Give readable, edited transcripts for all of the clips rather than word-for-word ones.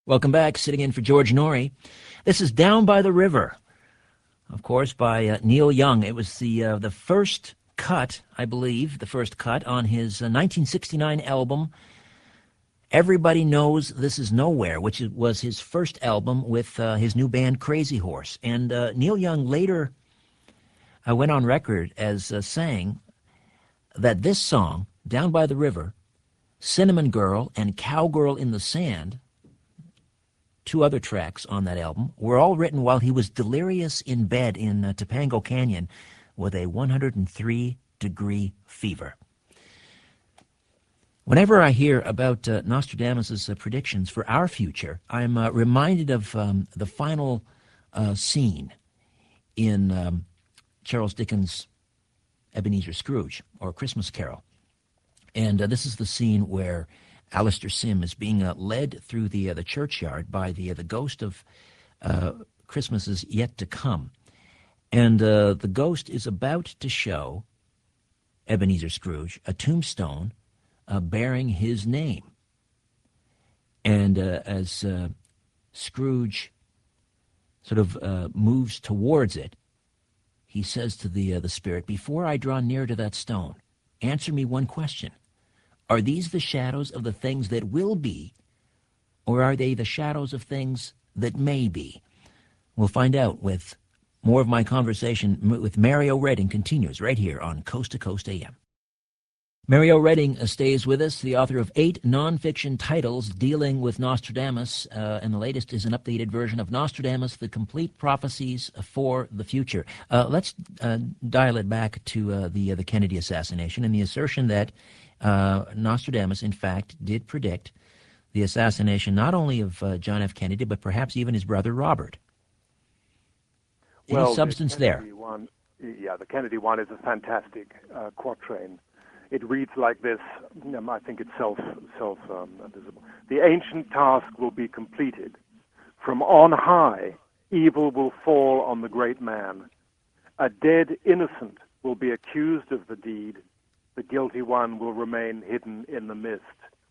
Welcome back. Sitting in for George Norrie. This is Down by the River, of course, by Neil Young. It was the first cut, I believe, the first cut on his 1969 album, Everybody Knows This Is Nowhere, which was his first album with his new band Crazy Horse. And Neil Young later went on record as saying that this song, Down by the River, Cinnamon Girl, and Cowgirl in the Sand, two other tracks on that album, were all written while he was delirious in bed in Topanga Canyon with a 103-degree fever. Whenever I hear about Nostradamus' predictions for our future, I'm reminded of the final scene in Charles Dickens' Ebenezer Scrooge, or Christmas Carol. And this is the scene where Alistair Sim is being led through the churchyard by the ghost of Christmases yet to come. And the ghost is about to show Ebenezer Scrooge a tombstone bearing his name. And as Scrooge sort of moves towards it, he says to the spirit, "Before I draw near to that stone, answer me one question. Are these the shadows of the things that will be, or are they the shadows of things that may be?" We'll find out with more of my conversation with Mario Redding continues right here on Coast to Coast AM. Mario Redding stays with us, the author of 8 nonfiction titles dealing with Nostradamus, and the latest is an updated version of Nostradamus, The Complete Prophecies for the Future. Let's dial it back to the Kennedy assassination and the assertion that Nostradamus, in fact, did predict the assassination not only of John F. Kennedy, but perhaps even his brother Robert. Any substance there? The Kennedy one is a fantastic quatrain. It reads like this. I think it's self-visible. The ancient task will be completed. From on high, evil will fall on the great man. A dead innocent will be accused of the deed. The guilty one will remain hidden in the mist.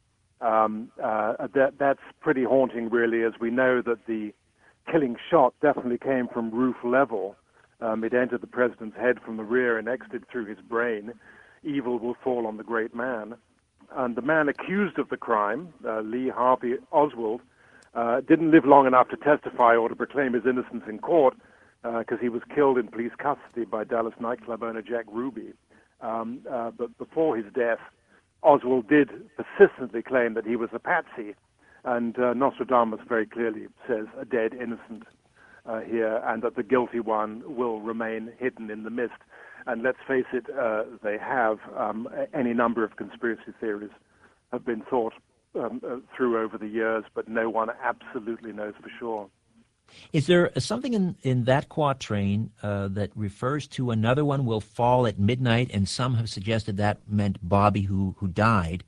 That's pretty haunting, really, as we know that the killing shot definitely came from roof level. It entered the president's head from the rear and exited through his brain. Evil will fall on the great man. And the man accused of the crime, Lee Harvey Oswald, didn't live long enough to testify or to proclaim his innocence in court because he was killed in police custody by Dallas nightclub owner Jack Ruby. But before his death, Oswald did persistently claim that he was a patsy, and Nostradamus very clearly says a dead innocent here, and that the guilty one will remain hidden in the mist. And let's face it, they have. Any number of conspiracy theories have been thought through over the years, but no one absolutely knows for sure. Is there something in that quatrain that refers to another one will fall at midnight, and some have suggested that meant Bobby who died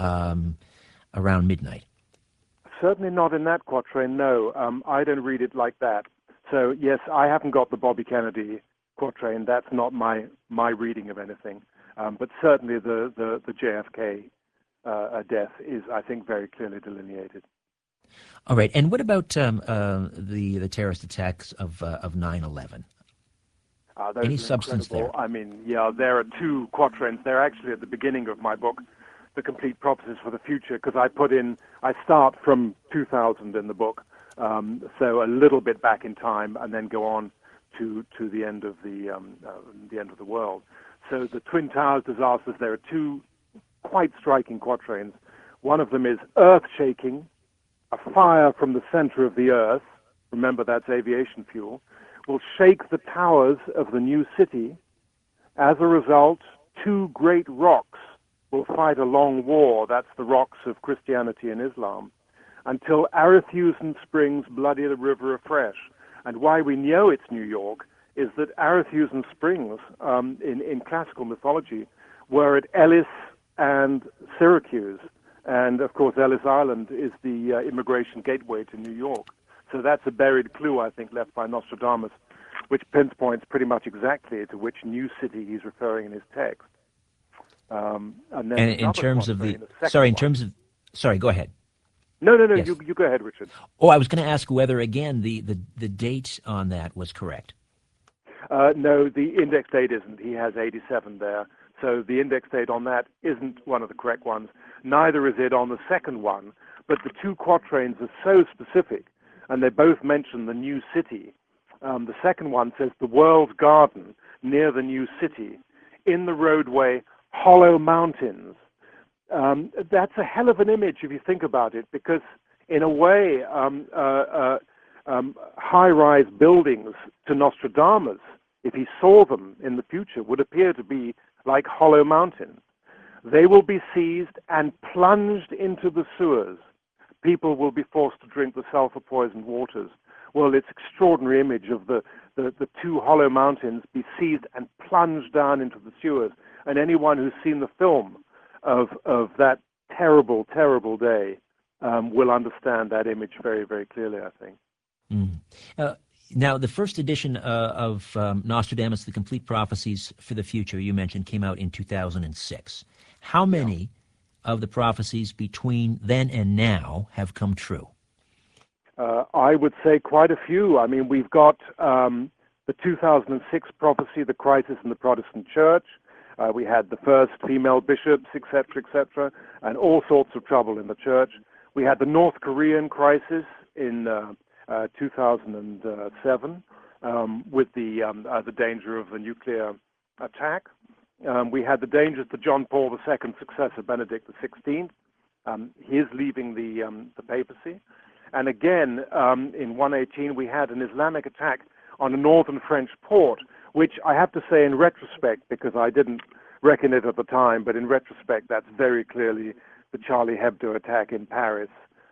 around midnight? Certainly not in that quatrain, no. I don't read it like that. So, yes, I haven't got the Bobby Kennedy quatrain. That's not my reading of anything. But certainly the JFK death is, I think, very clearly delineated. All right. And what about the terrorist attacks of 9/11? Any substance there? I mean, there are 2 quatrains. They're actually at the beginning of my book, The Complete Prophecies for the Future, because I start from 2000 in the book, so a little bit back in time, and then go on to the end of the end of the world. So the Twin Towers disasters. There are 2 quite striking quatrains. One of them is earth shaking. A fire from the center of the earth, remember that's aviation fuel, will shake the towers of the new city. As a result, 2 great rocks will fight a long war. That's the rocks of Christianity and Islam, until Arethusan Springs bloody the river afresh. And why we know it's New York is that Arethusan Springs, in classical mythology, were at Ellis and Syracuse. And, of course, Ellis Island is the immigration gateway to New York. So that's a buried clue, I think, left by Nostradamus, which pinpoints pretty much exactly to which new city he's referring in his text. And in terms of sorry, go ahead. No. Yes. You go ahead, Richard. Oh, I was going to ask whether, again, the date on that was correct. No, the index date isn't. He has 87 there. So the index date on that isn't one of the correct ones. Neither is it on the second one. But the two quatrains are so specific, and they both mention the new city. The second one says, the world's garden near the new city, in the roadway, hollow mountains. That's a hell of an image if you think about it, because in a way, high-rise buildings to Nostradamus, if he saw them in the future, would appear to be like hollow mountains. They will be seized and plunged into the sewers. People will be forced to drink the sulfur-poisoned waters. Well, it's extraordinary image of the two hollow mountains be seized and plunged down into the sewers. And anyone who's seen the film of that terrible, terrible day will understand that image very, very clearly, I think. Now, the first edition of Nostradamus, The Complete Prophecies for the Future, you mentioned, came out in 2006. How many of the prophecies between then and now have come true? I would say quite a few. I mean, we've got the 2006 prophecy, The Crisis in the Protestant Church. We had the first female bishops, etc., and all sorts of trouble in the church. We had the North Korean crisis in 2007 with the danger of a nuclear attack. We had the dangers to John Paul II's successor, Benedict XVI. His leaving the papacy. And again, in 118, we had an Islamic attack on a northern French port, which I have to say in retrospect, because I didn't reckon it at the time, but in retrospect, that's very clearly the Charlie Hebdo attack in Paris.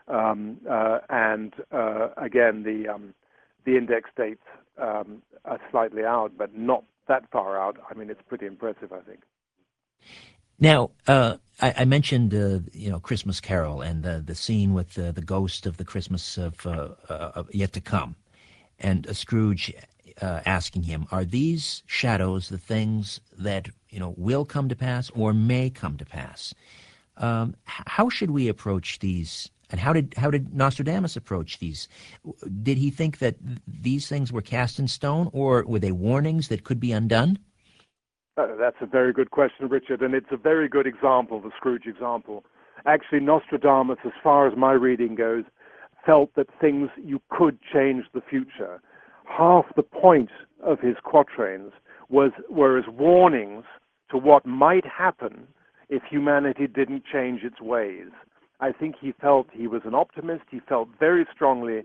Again, the index dates are slightly out, but not that far out. I mean, it's pretty impressive, I think. Now, I mentioned, Christmas Carol and the scene with the ghost of the Christmas of yet to come, and Scrooge asking him, are these shadows the things that, will come to pass or may come to pass? How should we approach these? And how did Nostradamus approach these? Did he think that these things were cast in stone, or were they warnings that could be undone? That's a very good question, Richard, and it's a very good example, the Scrooge example. Actually, Nostradamus, as far as my reading goes, felt that you could change the future. Half the point of his quatrains were as warnings to what might happen if humanity didn't change its ways. I think he felt he was an optimist. He felt very strongly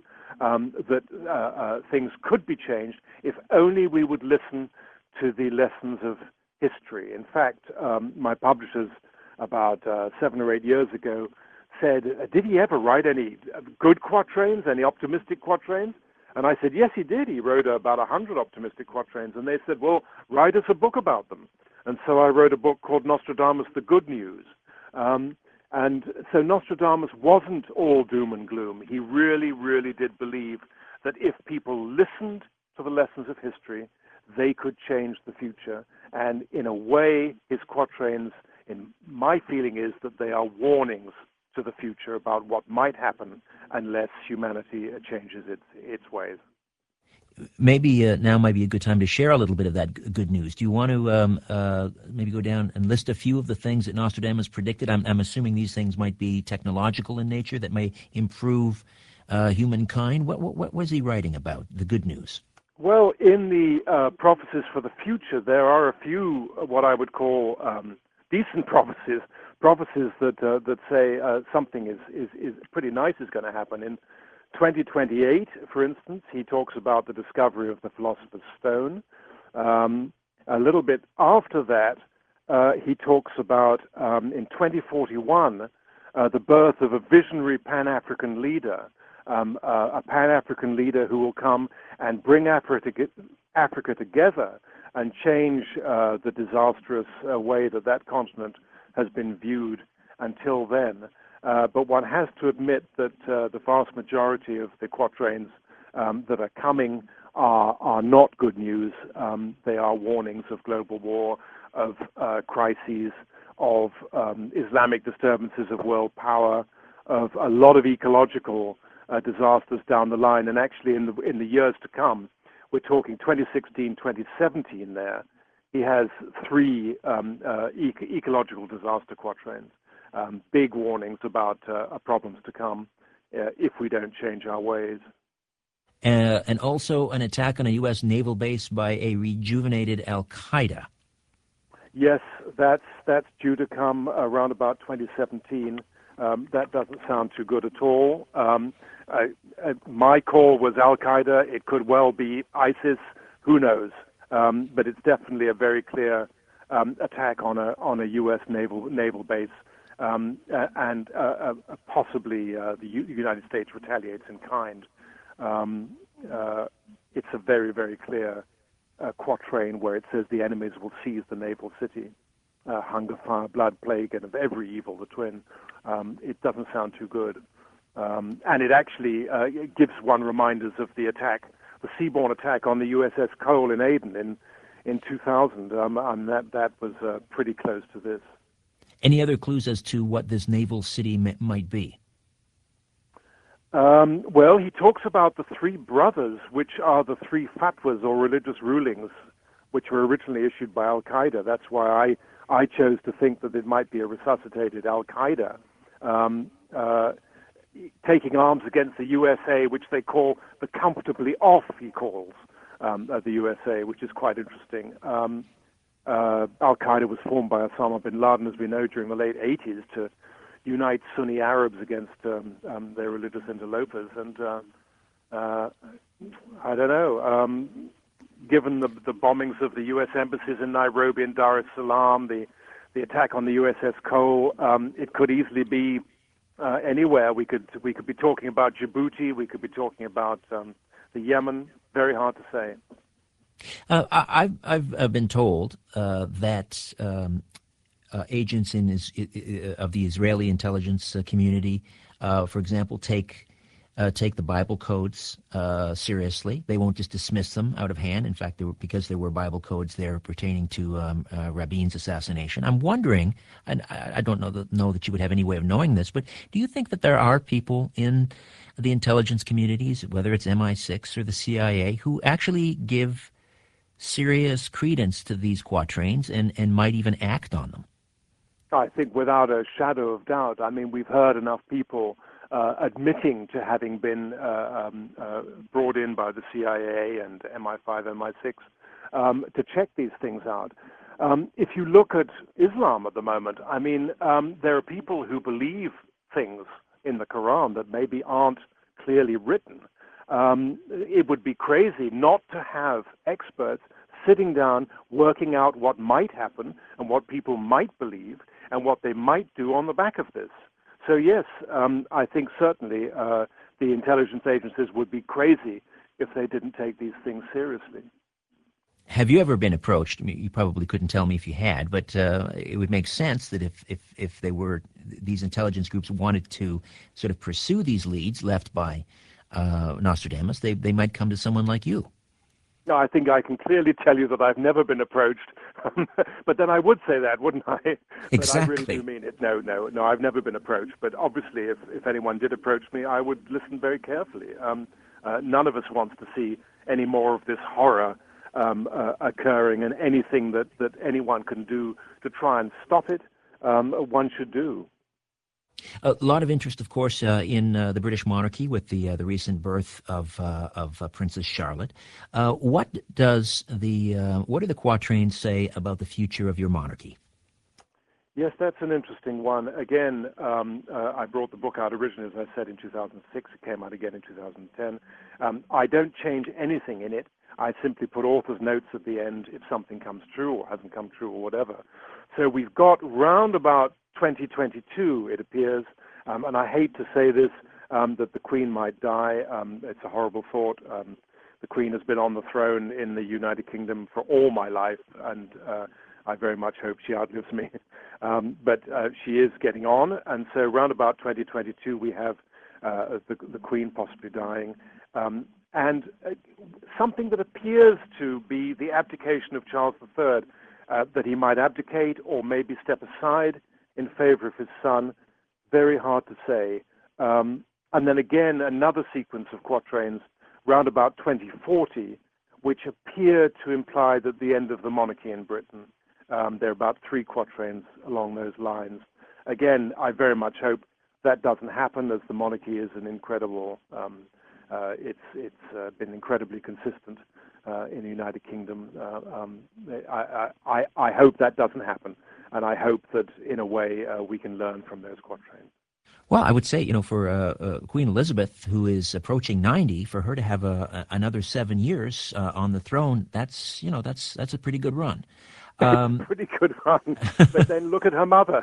that things could be changed if only we would listen to the lessons of history. In fact, my publishers about 7 or 8 years ago said, did he ever write any good quatrains, any optimistic quatrains? And I said, yes, he did. He wrote about 100 optimistic quatrains. And they said, well, write us a book about them. And so I wrote a book called Nostradamus, The Good News. And so Nostradamus wasn't all doom and gloom. He really, really did believe that if people listened to the lessons of history, they could change the future. And in a way, his quatrains, in my feeling, is that they are warnings to the future about what might happen unless humanity changes its ways. Maybe now might be a good time to share a little bit of that good news. Do you want to maybe go down and list a few of the things that Nostradamus predicted? I'm assuming these things might be technological in nature that may improve humankind. What was he writing about, the good news? Well, in the prophecies for the future, there are a few what I would call decent prophecies that say something is pretty nice is going to happen. In 2028, for instance, he talks about the discovery of the Philosopher's Stone. A little bit after that, he talks about, in 2041, the birth of a visionary Pan-African leader, a Pan-African leader who will come and bring Africa together and change the disastrous way that continent has been viewed until then. But one has to admit that the vast majority of the quatrains that are coming are not good news. They are warnings of global war, of crises, of Islamic disturbances of world power, of a lot of ecological disasters down the line. And actually, in the years to come, we're talking 2016, 2017 there. He has three ecological disaster quatrains, big warnings about problems to come if we don't change our ways. And also an attack on a U.S. naval base by a rejuvenated Al-Qaeda. Yes, that's due to come around about 2017. That doesn't sound too good at all. My call was Al-Qaeda. It could well be ISIS. Who knows? But it's definitely a very clear attack on a U.S. naval base, and possibly the United States retaliates in kind. It's a very, very clear quatrain where it says the enemies will seize the naval city. Hunger, fire, blood, plague, and of every evil the twin. It doesn't sound too good. And it actually gives one reminders of the attack, the seaborne attack on the USS Cole in Aden in 2000. And that was pretty close to this. Any other clues as to what this naval city might be? Well, he talks about the three brothers, which are the three fatwas or religious rulings, which were originally issued by Al-Qaeda. That's why I chose to think that it might be a resuscitated Al-Qaeda taking arms against the USA, which they call the comfortably off, he calls the USA, which is quite interesting. Al-Qaeda was formed by Osama bin Laden, as we know, during the late 80s to unite Sunni Arabs against their religious interlopers. And I don't know, given the bombings of the U.S. embassies in Nairobi and Dar es Salaam, the attack on the USS Cole, it could easily be anywhere. We could be talking about Djibouti. We could be talking about the Yemen. Very hard to say. I've been told that agents of the Israeli intelligence community, for example, take the Bible codes seriously. They won't just dismiss them out of hand. In fact, because there were Bible codes there pertaining to Rabin's assassination. I'm wondering, and I don't know that you would have any way of knowing this, but do you think that there are people in the intelligence communities, whether it's MI6 or the CIA, who actually give serious credence to these quatrains and might even act on them? I think without a shadow of doubt. I mean, we've heard enough people admitting to having been brought in by the CIA and MI5, MI6 to check these things out. If you look at Islam at the moment, I mean, there are people who believe things in the Quran that maybe aren't clearly written. It would be crazy not to have experts sitting down, working out what might happen and what people might believe and what they might do on the back of this. So yes, I think certainly the intelligence agencies would be crazy if they didn't take these things seriously. Have you ever been approached? I mean, you probably couldn't tell me if you had, but it would make sense that if they were, these intelligence groups wanted to sort of pursue these leads left by Nostradamus, they might come to someone like you. No, I think I can clearly tell you that I've never been approached, but then I would say that, wouldn't I? Exactly. But I really do mean it. No, I've never been approached. But obviously, if anyone did approach me, I would listen very carefully. None of us wants to see any more of this horror occurring, and anything that anyone can do to try and stop it, one should do. A lot of interest, of course, in the British monarchy with the recent birth of Princess Charlotte. What are the quatrains say about the future of your monarchy? Yes, that's an interesting one. Again, I brought the book out originally, as I said, in 2006. It came out again in 2010. I don't change anything in it. I simply put author's notes at the end if something comes true or hasn't come true or whatever. So we've got round about 2022, it appears, and I hate to say this, that the Queen might die. It's a horrible thought. The Queen has been on the throne in the United Kingdom for all my life, and I very much hope she outlives me. But she is getting on, and so round about 2022 we have the Queen possibly dying. And something that appears to be the abdication of Charles III, that he might abdicate or maybe step aside in favor of his son, very hard to say. And then again, another sequence of quatrains round about 2040, which appear to imply that the end of the monarchy in Britain. There are about 3 quatrains along those lines. Again, I very much hope that doesn't happen, as the monarchy is an incredible, it's been incredibly consistent in the United Kingdom. I hope that doesn't happen, and I hope that, in a way, we can learn from those quatrains. Well, I would say, for Queen Elizabeth, who is approaching 90, for her to have another 7 years on the throne, that's a pretty good run. Pretty good run. But then look at her mother,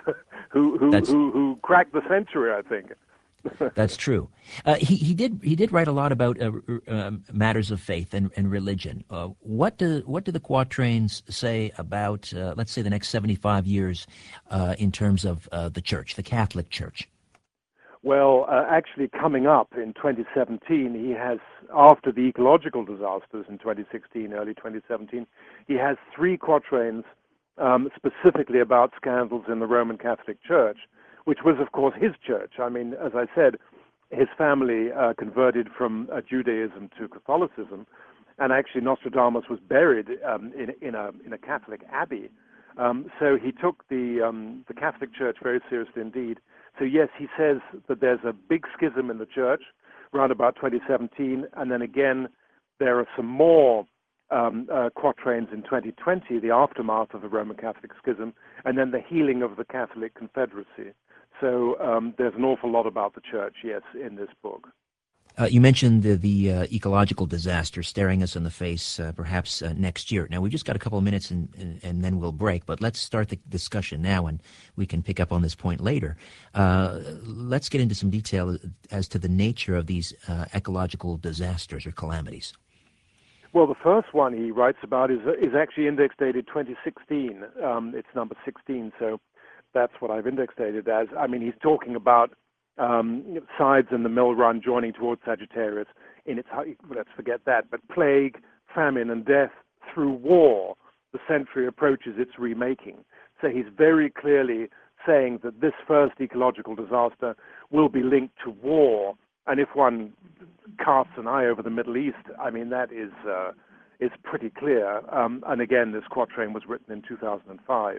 who cracked the century, I think. That's true. He did write a lot about matters of faith and religion. What do the quatrains say about, let's say, the next 75 years in terms of the Church, the Catholic Church? Well, actually, coming up in 2017, he has, after the ecological disasters in 2016, early 2017, he has 3 quatrains specifically about scandals in the Roman Catholic Church, which was, of course, his church. I mean, as I said, his family converted from Judaism to Catholicism, and actually Nostradamus was buried in a Catholic abbey. So he took the Catholic Church very seriously indeed. So yes, he says that there's a big schism in the church around about 2017, and then again there are some more quatrains in 2020, the aftermath of the Roman Catholic schism, and then the healing of the Catholic Confederacy. So there's an awful lot about the church, yes, in this book. You mentioned the ecological disaster staring us in the face perhaps next year. Now, we've just got a couple of minutes and then we'll break, but let's start the discussion now and we can pick up on this point later. Let's get into some detail as to the nature of these ecological disasters or calamities. Well, the first one he writes about is actually index dated 2016. It's number 16, so that's what I've index dated as. I mean, he's talking about sides in the mill run joining towards Sagittarius in its, let's forget that, but plague, famine, and death through war, the century approaches its remaking. So he's very clearly saying that this first ecological disaster will be linked to war. And if one casts an eye over the Middle East, I mean, that is pretty clear. And again, this quatrain was written in 2005.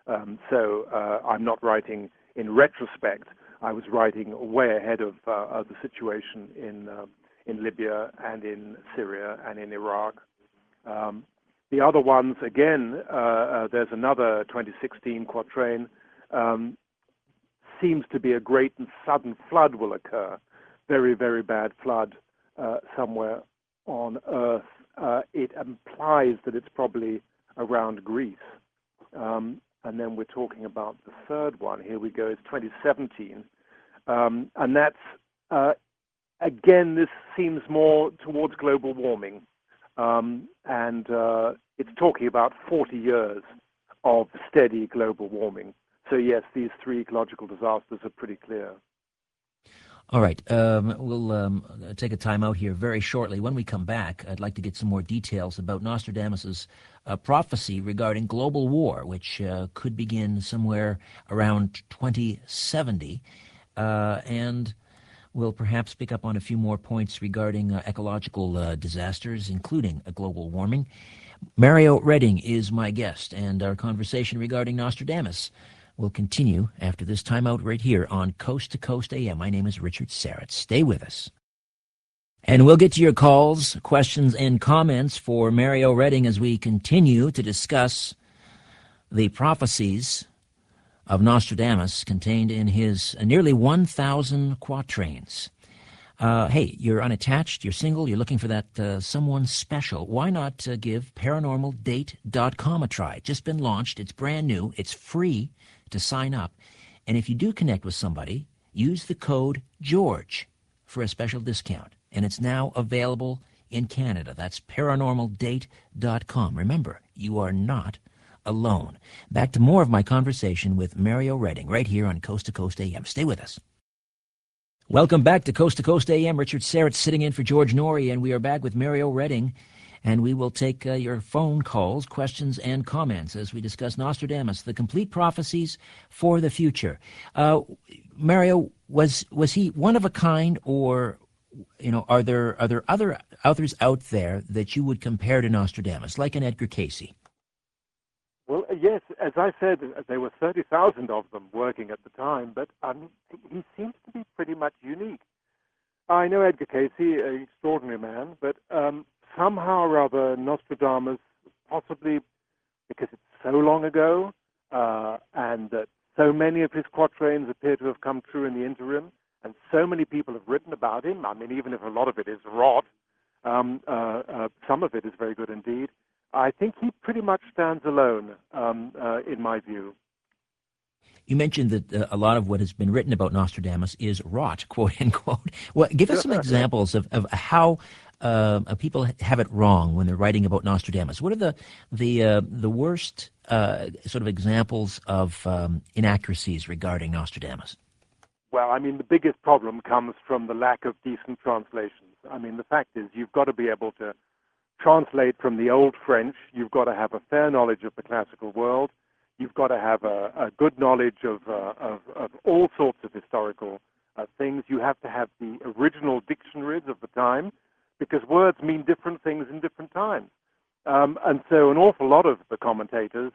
So I'm not writing in retrospect. I was writing way ahead of the situation in Libya and in Syria and in Iraq. The other ones, again, there's another 2016 quatrain. Seems to be a great and sudden flood will occur. Very, very bad flood somewhere on Earth. It implies that it's probably around Greece. And then we're talking about the third one. Here we go. It's 2017. And that's, again, this seems more towards global warming. And it's talking about 40 years of steady global warming. So, yes, these 3 ecological disasters are pretty clear. All right. We'll take a time out here very shortly. When we come back, I'd like to get some more details about Nostradamus's prophecy regarding global war, which could begin somewhere around 2070. And we'll perhaps pick up on a few more points regarding ecological disasters, including global warming. Mario Redding is my guest, and our conversation regarding Nostradamus will continue after this timeout right here on Coast to Coast AM. My name is Richard Sarrett. Stay with us. And we'll get to your calls, questions, and comments for Mario Redding as we continue to discuss the prophecies of Nostradamus contained in his nearly 1,000 quatrains. Hey, you're unattached, you're single, you're looking for that someone special. Why not give paranormaldate.com a try? It's just been launched. It's brand new. It's free to sign up. And if you do connect with somebody, use the code GEORGE for a special discount. And it's now available in Canada. That's paranormaldate.com. Remember, you are not alone. Back to more of my conversation with Mario Redding right here on Coast to Coast AM. Stay with us. Welcome back to Coast AM. Richard Sarrett sitting in for George Norrie, and we are back with Mario Redding. and we will take your phone calls, questions, and comments as we discuss Nostradamus, the complete prophecies for the future. Mario, was he one of a kind, or are there other authors out there that you would compare to Nostradamus, like an Edgar Cayce? Well, yes, as I said, there were 30,000 of them working at the time, but he seems to be pretty much unique. I know Edgar Cayce, an extraordinary man, but somehow or other Nostradamus, possibly because it's so long ago, and that so many of his quatrains appear to have come true in the interim, and so many people have written about him. I mean, even if a lot of it is rot, some of it is very good indeed. I think he pretty much stands alone, in my view. You mentioned that a lot of what has been written about Nostradamus is rot, quote unquote. Well, give us some examples of how people have it wrong when they're writing about Nostradamus. What are the worst sort of examples of inaccuracies regarding Nostradamus? Well, I mean, the biggest problem comes from the lack of decent translations. I mean, the fact is you've got to be able to translate from the old French. You've got to have a fair knowledge of the classical world. You've got to have a good knowledge of all sorts of historical things. You have to have the original dictionaries of the time, because words mean different things in different times. And so an awful lot of the commentators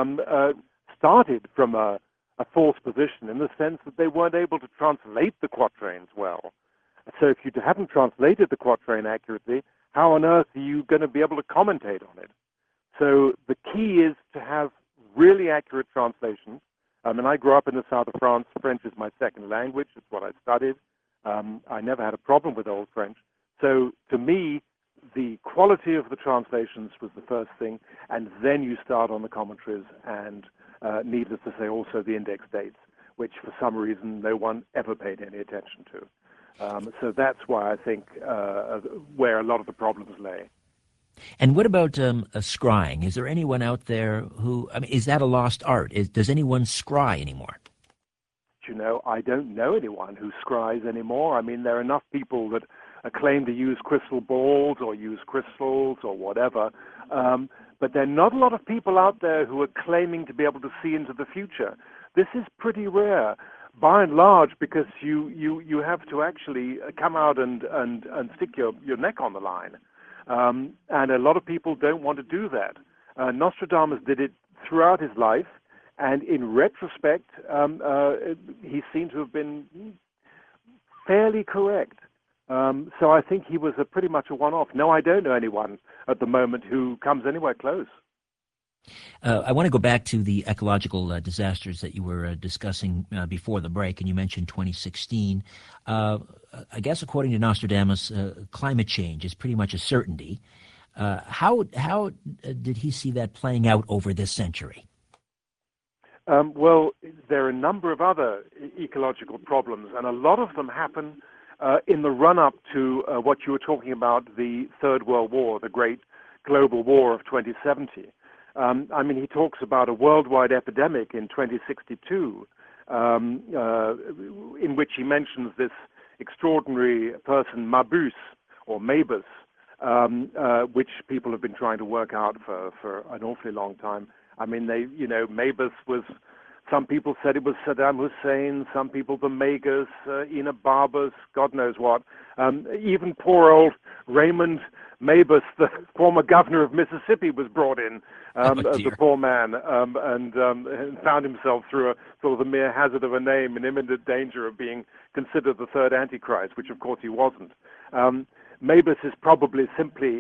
started from a false position in the sense that they weren't able to translate the quatrains well. So if you haven't translated the quatrain accurately, how on earth are you going to be able to commentate on it? So the key is to have really accurate translations. And I grew up in the south of France. French is my second language. It's what I studied. I never had a problem with Old French. So to me, the quality of the translations was the first thing, and then you start on the commentaries and, needless to say, also the index dates, which for some reason no one ever paid any attention to. So that's why I think where a lot of the problems lay. And what about scrying? Is there anyone out there who, I mean, is that a lost art? Does anyone scry anymore? You know, I don't know anyone who scries anymore. I mean, there are enough people that claim to use crystal balls or use crystals or whatever, but there are not a lot of people out there who are claiming to be able to see into the future. This is pretty rare, by and large, because you have to actually come out and stick your neck on the line. And a lot of people don't want to do that. Nostradamus did it throughout his life, and in retrospect, he seemed to have been fairly correct. So I think he was pretty much a one-off. No, I don't know anyone at the moment who comes anywhere close. I want to go back to the ecological disasters that you were discussing before the break, and you mentioned 2016. I guess according to Nostradamus, climate change is pretty much a certainty. How did he see that playing out over this century? Well, there are a number of other ecological problems, and a lot of them happen in the run-up to what you were talking about, the Third World War, the great global war of 2070. I mean, he talks about a worldwide epidemic in 2062, in which he mentions this extraordinary person, Mabuse, or Mabus, which people have been trying to work out for an awfully long time. I mean, Mabus was, some people said it was Saddam Hussein, some people the Magus, Enoch Barbus, God knows what. Even poor old Raymond Mabus, the former governor of Mississippi, was brought in, the poor man, and found himself through a sort of the mere hazard of a name in imminent danger of being considered the third Antichrist, which of course he wasn't. Mabus is probably simply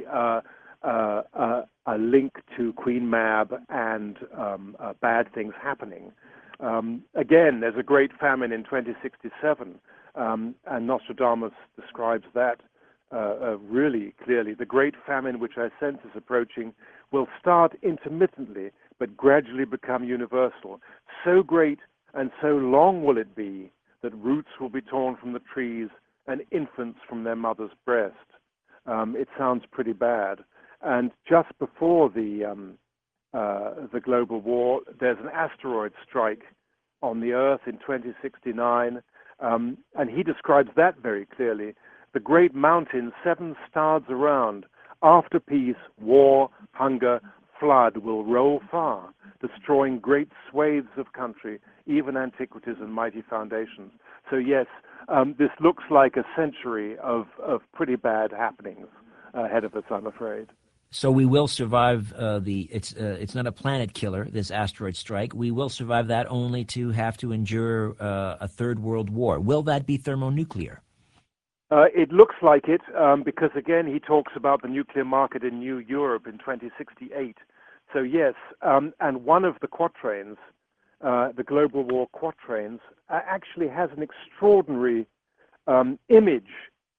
a link to Queen Mab and bad things happening. Again, there's a great famine in 2067, and Nostradamus describes that really clearly. The great famine, which I sense is approaching, will start intermittently, but gradually become universal. So great and so long will it be that roots will be torn from the trees and infants from their mother's breast. It sounds pretty bad. And just before the global war, there's an asteroid strike on the Earth in 2069, and he describes that very clearly. The great mountains, 7 stads around, After peace, war, hunger, flood will roll far, destroying great swathes of country, even antiquities and mighty foundations. So yes, this looks like a century of pretty bad happenings ahead of us, I'm afraid. So we will survive it's not a planet killer, this asteroid strike. We will survive that only to have to endure a third world war. Will that be thermonuclear? It looks like it, because again, he talks about the nuclear market in New Europe in 2068. So yes, and one of the quatrains, the Global War quatrains, actually has an extraordinary image.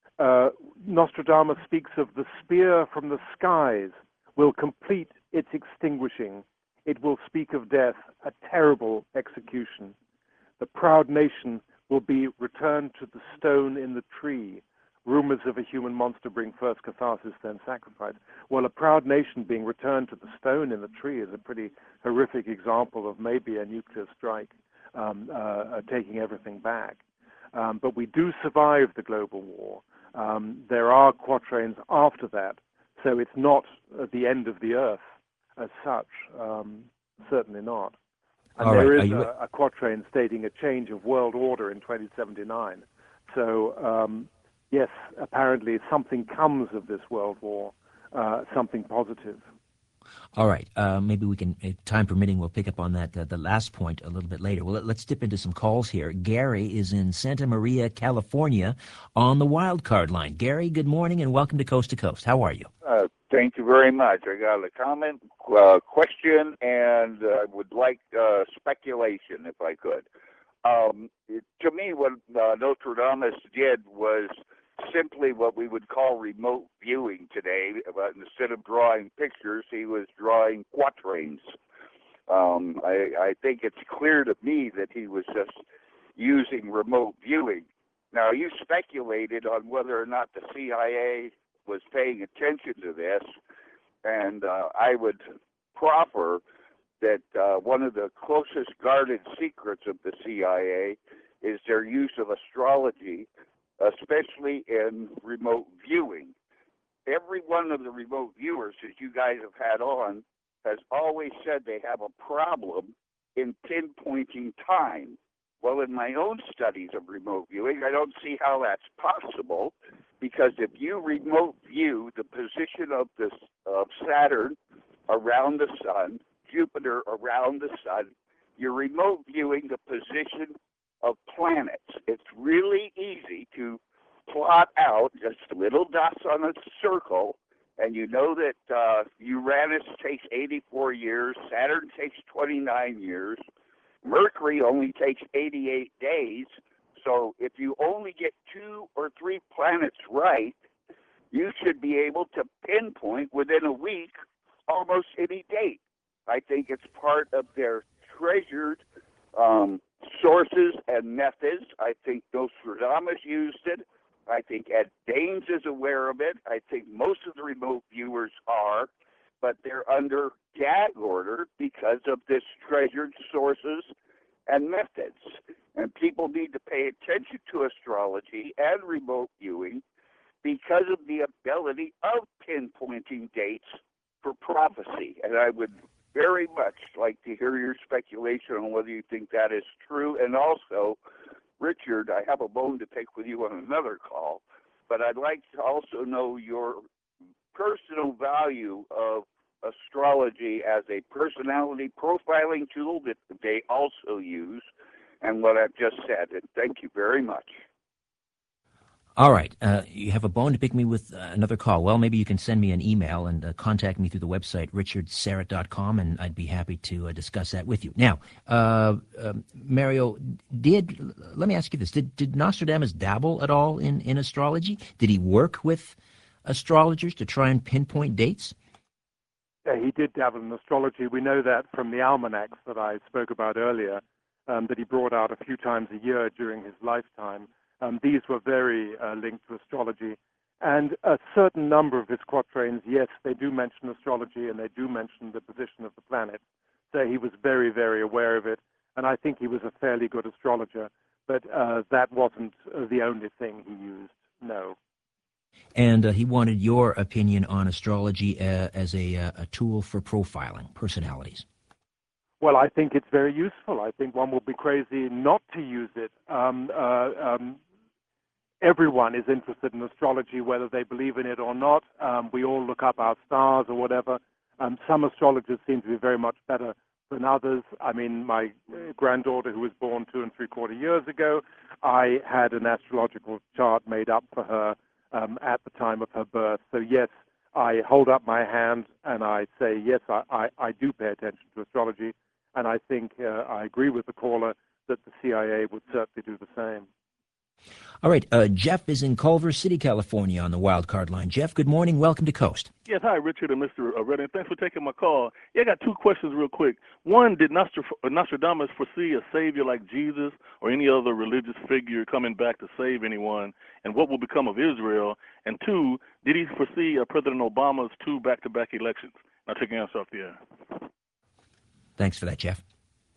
Nostradamus speaks of the spear from the skies will complete its extinguishing. It will speak of death, a terrible execution. The proud nation will be returned to the stone in the tree. Rumors of a human monster bring first catharsis, then sacrifice. Well, a proud nation being returned to the stone in the tree is a pretty horrific example of maybe a nuclear strike taking everything back. But we do survive the global war. There are quatrains after that, so it's not the end of the earth as such, certainly not. And All there right. is a quatrain stating a change of world order in 2079. So, yes, apparently something comes of this world war, something positive. All right. Maybe we can, time permitting, we'll pick up on that, the last point a little bit later. Well, let's dip into some calls here. Gary is in Santa Maria, California, on the wild card line. Gary, good morning and welcome to Coast to Coast. How are you? Thank you very much. I got a comment, question, and I would like speculation, if I could. To me, what Nostradamus did was simply what we would call remote viewing today. But instead of drawing pictures, he was drawing quatrains. I think it's clear to me that he was just using remote viewing. Now, you speculated on whether or not the CIA was paying attention to this, and I would proffer that one of the closest guarded secrets of the CIA is their use of astrology, especially in remote viewing. Every one of the remote viewers that you guys have had on has always said they have a problem in pinpointing time. Well, in my own studies of remote viewing, I don't see how that's possible, because if you remote view the position of Saturn around the sun, Jupiter around the sun, you're remote viewing the position of planets. It's really easy to plot out just little dots on a circle, and you know that Uranus takes 84 years, Saturn takes 29 years, Mercury only takes 88 days. So if you only get 2 or 3 planets right, you should be able to pinpoint within a week almost any date. I think it's part of their treasured sources and methods. I think Nostradamus used it. I think Ed Danes is aware of it. I think most of the remote viewers are, but they're under gag order because of this treasured sources and methods. And people need to pay attention to astrology and remote viewing because of the ability of pinpointing dates for prophecy. And I would very much like to hear your speculation on whether you think that is true. And also, Richard, I have a bone to pick with you on another call, but I'd like to also know your personal value of astrology as a personality profiling tool that they also use, and what I've just said. And thank you very much. All right. You have a bone to pick me with another call. Well, maybe you can send me an email and contact me through the website, richardsyrett.com, and I'd be happy to discuss that with you. Now, Mario, let me ask you this. Did Nostradamus dabble at all in astrology? Did he work with astrologers to try and pinpoint dates? Yeah, he did dabble in astrology. We know that from the almanacs that I spoke about earlier, that he brought out a few times a year during his lifetime. These were very linked to astrology. And a certain number of his quatrains, yes, they do mention astrology and they do mention the position of the planet. So he was very, very aware of it. And I think he was a fairly good astrologer. But that wasn't the only thing he used, no. And he wanted your opinion on astrology as a tool for profiling personalities. Well, I think it's very useful. I think one will be crazy not to use it. Everyone is interested in astrology, whether they believe in it or not. We all look up our stars or whatever. Some astrologers seem to be very much better than others. I mean, my granddaughter, who was born 2 3/4 years ago, I had an astrological chart made up for her at the time of her birth. So yes, I hold up my hand and I say, yes, I do pay attention to astrology. And I think I agree with the caller that the CIA would certainly do the same. All right, Jeff is in Culver City, California on the wild card line. Jeff, good morning. Welcome to Coast. Yes, hi, Richard and Mr. Redding. Thanks for taking my call. Yeah, I got 2 questions real quick. One, did Nostradamus foresee a savior like Jesus or any other religious figure coming back to save anyone? And what will become of Israel? And 2, did he foresee President Obama's 2 back-to-back elections? I'll take your answer off the air. Thanks for that, Jeff.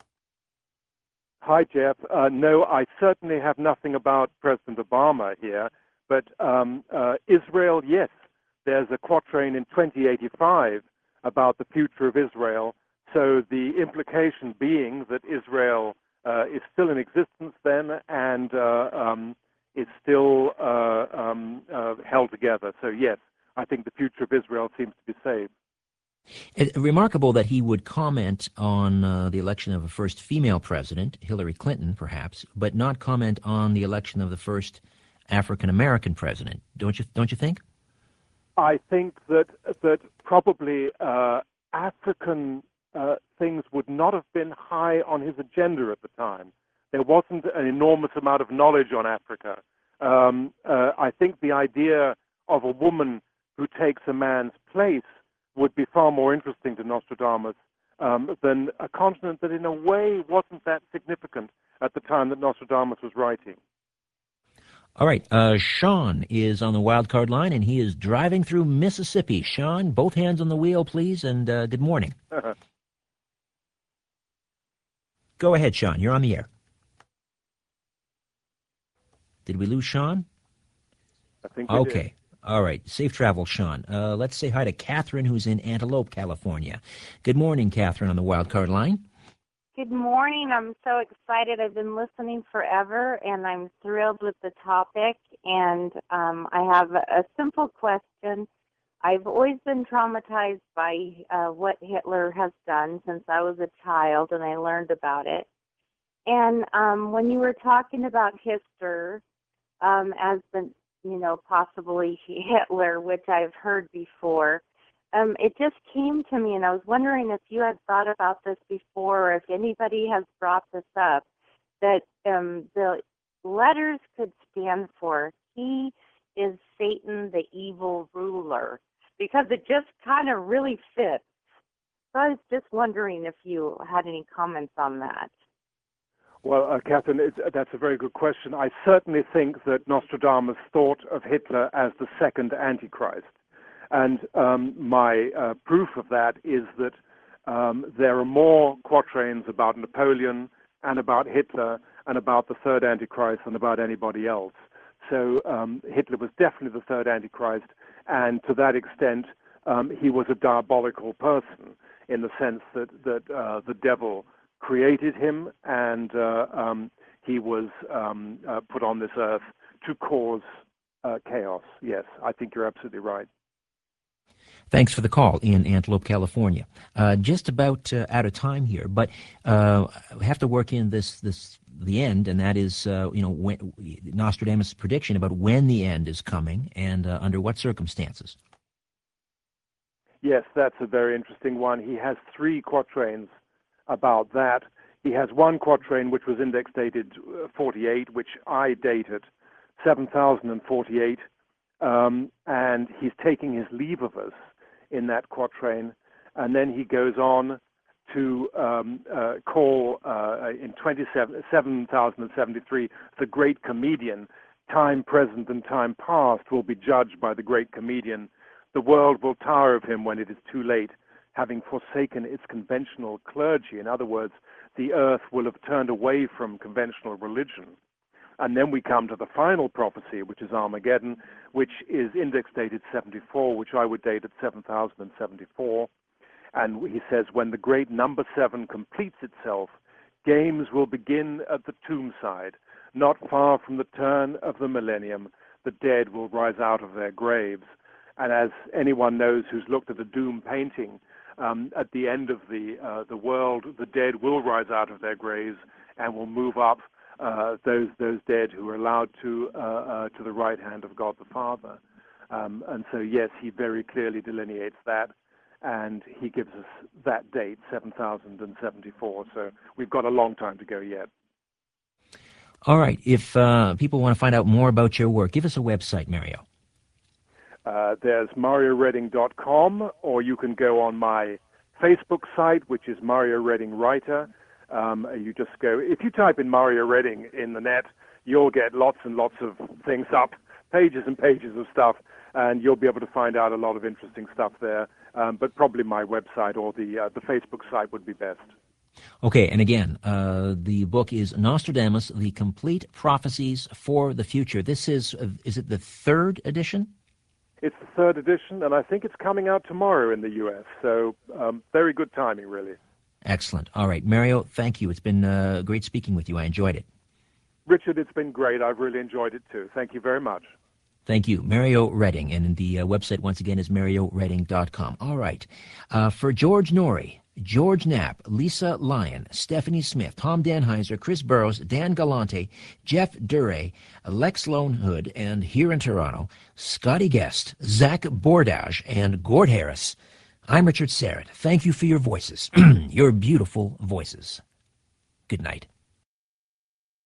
Hi, Jeff. No, I certainly have nothing about President Obama here, but Israel, yes. There's a quatrain in 2085 about the future of Israel. So the implication being that Israel is still in existence then and is still held together. So yes, I think the future of Israel seems to be saved. It's remarkable that he would comment on the election of a first female president, Hillary Clinton, perhaps, but not comment on the election of the first African-American president. Don't you think? I think that probably African things would not have been high on his agenda at the time. There wasn't an enormous amount of knowledge on Africa. I think the idea of a woman who takes a man's place would be far more interesting to Nostradamus than a continent that in a way wasn't that significant at the time that Nostradamus was writing. All right, Sean is on the wild card line, and he is driving through Mississippi. Sean, both hands on the wheel, please, and good morning. Go ahead, Sean. You're on the air. Did we lose Sean? I think we okay. did. All right. Safe travel, Sean. Let's say hi to Catherine, who's in Antelope, California. Good morning, Catherine, on the wild card line. Good morning. I'm so excited. I've been listening forever, and I'm thrilled with the topic. And I have a simple question. I've always been traumatized by what Hitler has done since I was a child, and I learned about it. And when you were talking about Hitler as the, possibly Hitler, which I've heard before, it just came to me, and I was wondering if you had thought about this before, or if anybody has brought this up, that the letters could stand for "He is Satan, the evil ruler," because it just kind of really fits. So I was just wondering if you had any comments on that. Well, Catherine, that's a very good question. I certainly think that Nostradamus thought of Hitler as the second Antichrist. And my proof of that is that there are more quatrains about Napoleon and about Hitler and about the third Antichrist than about anybody else. So Hitler was definitely the third Antichrist, and to that extent, he was a diabolical person in the sense that the devil created him, and he was put on this earth to cause chaos. Yes, I think you're absolutely right. Thanks for the call in Antelope, California. Just about out of time here, but we have to work in the end, and that is when, Nostradamus' prediction about when the end is coming and under what circumstances. Yes, that's a very interesting one. He has 3 quatrains about that. He has one quatrain which was index dated 48, which I dated 7048, and he's taking his leave of us in that quatrain, and then he goes on to call in 7073 the great comedian. Time present and time past will be judged by the great comedian. The world will tire of him when it is too late, having forsaken its conventional clergy. In other words, the earth will have turned away from conventional religion. And then we come to the final prophecy, which is Armageddon, which is index dated 74, which I would date at 7074. And he says, when the great number 7 completes itself, games will begin at the tomb side. Not far from the turn of the millennium, the dead will rise out of their graves. And as anyone knows who's looked at a doom painting, at the end of the world, the dead will rise out of their graves and will move up, those dead who are allowed to the right hand of God the Father. And so, yes, he very clearly delineates that, and he gives us that date, 7074. So we've got a long time to go yet. All right. If people want to find out more about your work, give us a website, Mario. There's MarioRedding.com, or you can go on my Facebook site, which is Mario Redding Writer. You just go, if you type in Mario Redding in the net, you'll get lots and lots of things up, pages and pages of stuff, and you'll be able to find out a lot of interesting stuff there. But probably my website or the Facebook site would be best. Okay, and again, the book is Nostradamus, The Complete Prophecies for the Future. This is it the 3rd edition? It's the 3rd edition, and I think it's coming out tomorrow in the U.S., so very good timing, really. Excellent. All right, Mario, thank you. It's been great speaking with you. I enjoyed it. Richard, it's been great. I've really enjoyed it, too. Thank you very much. Thank you. Mario Redding, and the website, once again, is MarioRedding.com. All right. For George Norrie, George Knapp, Lisa Lyon, Stephanie Smith, Tom Danheiser, Chris Burrows, Dan Galante, Jeff Duray, Lex Lone Hood, and here in Toronto, Scotty Guest, Zach Bordage, and Gord Harris, I'm Richard Serrett. Thank you for your voices, your beautiful voices. Good night.